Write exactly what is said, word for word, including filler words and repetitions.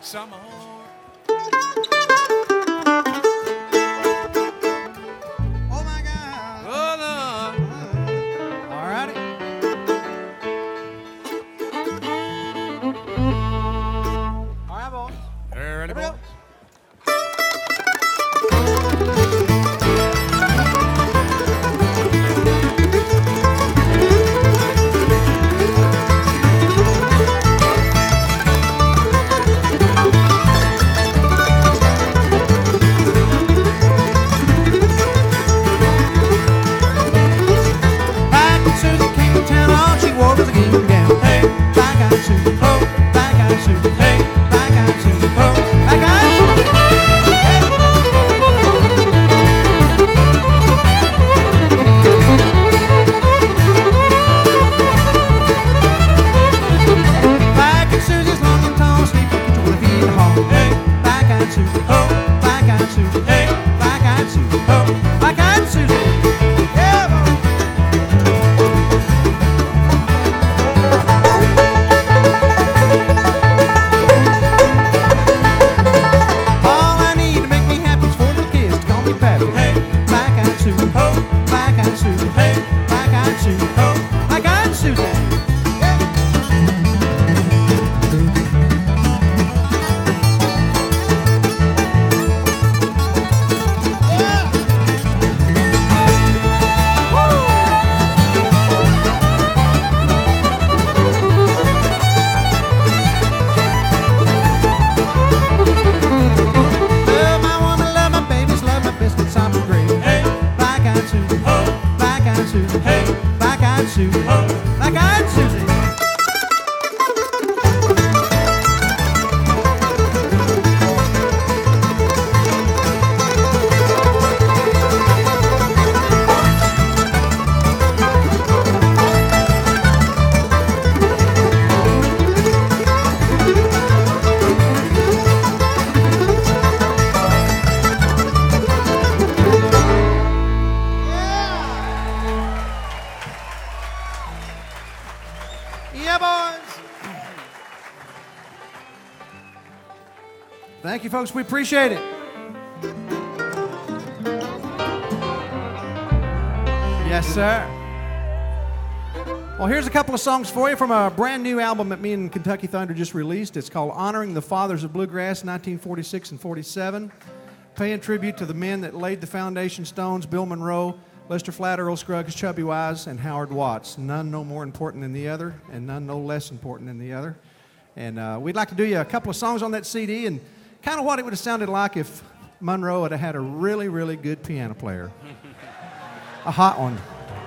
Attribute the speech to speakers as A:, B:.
A: some more.
B: Oh my God.
A: Oh, Lord.
B: All righty. All right, boys.
A: There, ready,
B: Here we go.
A: boys?
B: Back when Susie came to town, all she wore was a gingham gown. Hey, black-eyed Susie, ho, black-eyed Susie, hey, black-eyed Susie, ho, black-eyed Susie. Black and Susie's long and tall, sleeping twenty feet in the hall. Hey, black-eyed Susie, ho, black-eyed Susie, hey, black-eyed Susie, ho, black-eyed Susie. Yeah, boy. All I need to make me happy is four little kids to call me Pappy. Hey, black-eyed Susie, ho, black-eyed Susie, hey, black-eyed Susie, ho, black-eyed Susie. Yeah. Yeah. Love my woman, love my babies, love my biscuits, I'm great. Hey, black-eyed Susie, ho, black-eyed Susie, hey, black-eyed Susie, ho, black-eyed Susie. Yeah, boys. Thank you, folks. We appreciate it. Yes, sir. Well, here's a couple of songs for you from a brand new album that me and Kentucky Thunder just released. It's called Honoring the Fathers of Bluegrass, nineteen forty-six and forty-seven. Paying tribute to the men that laid the foundation stones, Bill Monroe, Lester Flatt, Earl Scruggs, Chubby Wise, and Howard Watts. None no more important than the other, and none no less important than the other. And uh, we'd like to do you a couple of songs on that C D, and kind of what it would have sounded like if Monroe had had a really, really good piano player. A hot one.